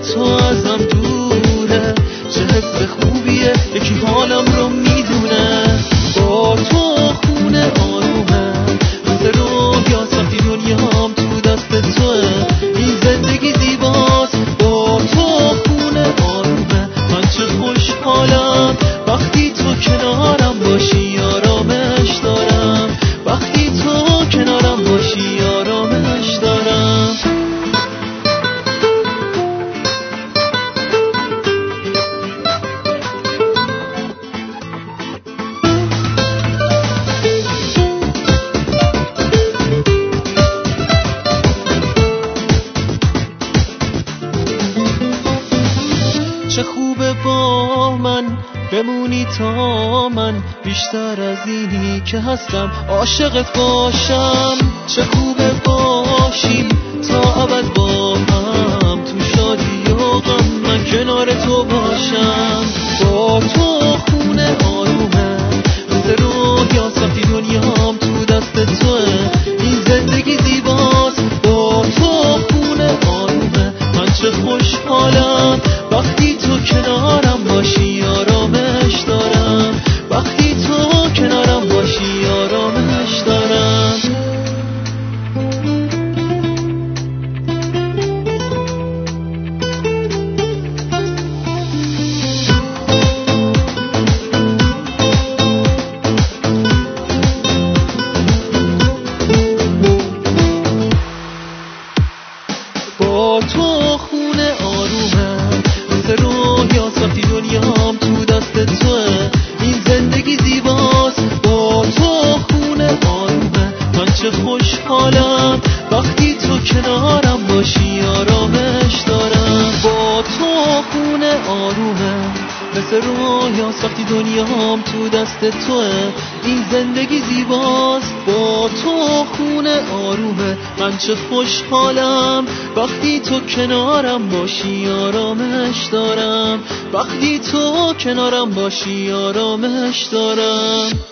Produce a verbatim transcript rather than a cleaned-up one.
تو ازم دوره، چه حس خوبیه یکی حالم رو میدونه. با تو خونه آرومه، مثل رویا وقتی دنیام تو دست توه. این زندگی زیباست با تو خونه آرومه. من چه خوشحالم وقتی تو کنارم باشی، آرامش دارم وقتی تو کنارم باشی، آرامش دارم. چه خوبه با من بمونی تا من بیشتر از اینی که هستم عاشقت باشم. چه خوبه باشیم تا ابد با هم، تو شادی و غم من کنار تو باشم. با تو خونه آرومه، مثل رویا وقتی دنیام تو دست توه. این زندگی زیباست با تو خونه آرومه. من چه خوشحالم وقتی تو کنارم باشی، آرامش دارم وقتی تو کنارم باشی، آرامش دارم. با تو خونه آرومه، مثل رویا وقتی دنیام تو دست توه. این زندگی زیباست با تو خونه آرومه. من چه خوشحالم وقتی تو کنارم باشی، آرامش دارم. با تو خونه آرومه، مثل رویا وقتی دنیام تو دست توه. این زندگی زیباست با تو خونه آرومه. من چه خوشحالم وقتی تو کنارم باشی، آرامش دارم وقتی تو کنارم باشی، آرامش دارم.